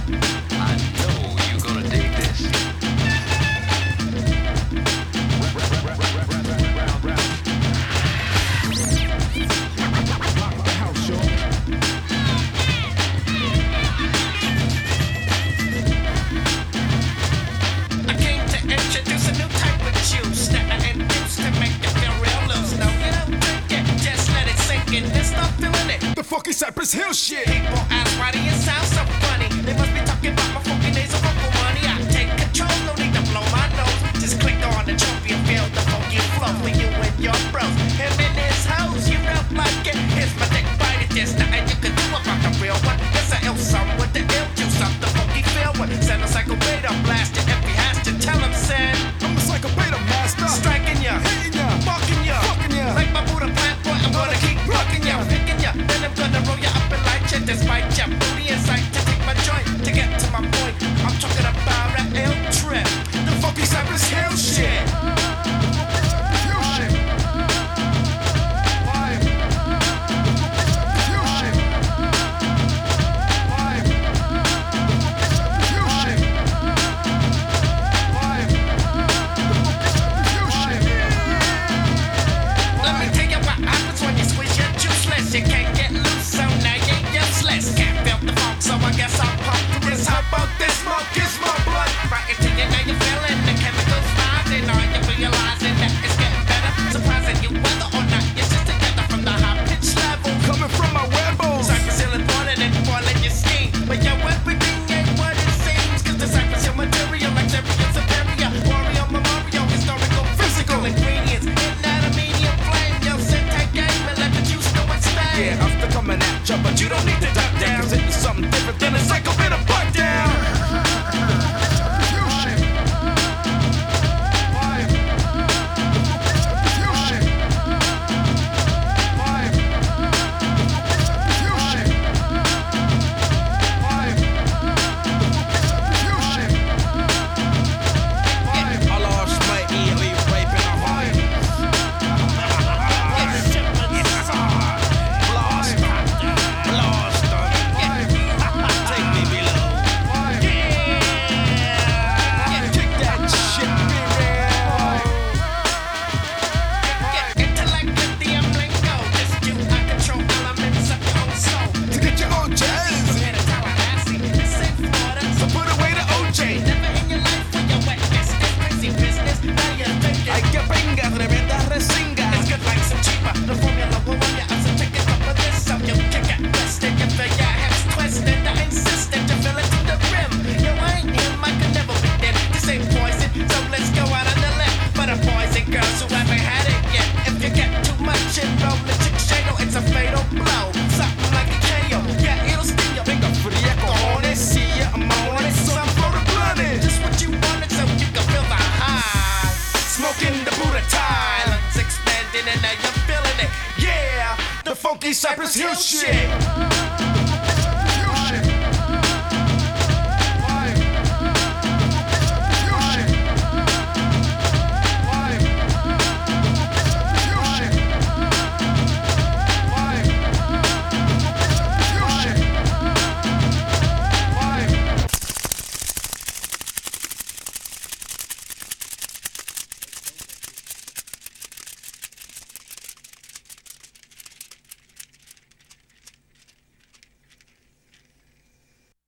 I know you're gonna dig this. I came to introduce a new type of juice that I induce to make you feel real loose. No, you don't drink it, just let it sink in and start feeling it. The funky Cypress Hill shit. People ask why do you sound so funny? They must be talking about my funky nasal vocal money. I take control, no need to blow my nose. Just click on the trophy and feel the funky flow for you and your bros. Him and his hoes, you don't like it. Here's my dick bite it. There's nothing you can do about the real one. It's a ill sum with the ill juice of the funky feel one. Send a psycho beta blast it if he has to tell him, said I'm a psycho beta master. striking ya, Hitting ya. fucking ya, Fucking ya. like my Buddha plant boy, I'm gonna keep rocking ya, picking ya, then I'm gonna roll ya up and light ya, despite ya booty in sight to take my joint. To get to my point, I'm talking about that ill trip, the funky Cypress Hill shit. Hill shit. Live. Hill shit. Live. Hill shit. Live. Hill shit. Let me tell you what happens when you squeeze your juiceless. You can't get loose, so now you're useless. Can't feel the funk, so I guess I'll pump this. How about this smoke? Kiss my blood. Right into you, now you're feeling the chemicals rising. Are you realizing that it's getting better? Surprising you whether or not you're just together from the high pitch level. Coming from my webos. Cypress Hill is boiling and boiling your scheme. But yo, everything ain't what it seems. Cause the Cypress Hill material, like Syrian superior. Warrior, memorial, historical, physical ingredients. In that a medium flame, yo, sit tight game and let the juice go and stay. Yeah, I'm still coming at ya, but you don't need to duck down. Cause it's something different than a psycho beta butt down. Hill shit. Live. Hill shit. Live. Hill shit. Live. Hill shit. Live. I lost my ear, leave rape in a heart. Blast on. Blast on. Take me below. Kick that shit, be real. Intellect, lithium, lingo. Just you, I control elements of your own soul. To get your own jazz. Prepare to Tallahassee, this ain't Florida. So put away the OJ. Never in your life when you're wetness. This crazy business, now you're thinking. Hay que venga, tremenda resinga. It's good like some cheaper. The formula will run you up, so take a cup of this. So you kick it, twisted, you feel your hips twisted. I insist that you feel it to the rim. You ain't him, I could never be thin. This ain't poison, so let's go out on the limb. But the boys and girls who haven't had it yet, if you get too much and roll the chick shado, it's a fatal blow. Something like a KO, yeah, it'll sting you. Venga fría, cojones, see ya, I'm on it. Some for the blunted. Just what you wanted, so you can feel the high. Smoking the Buddha tie. Lungs expanding and now you're feeling it. Yeah, the funky Cypress Hill shit.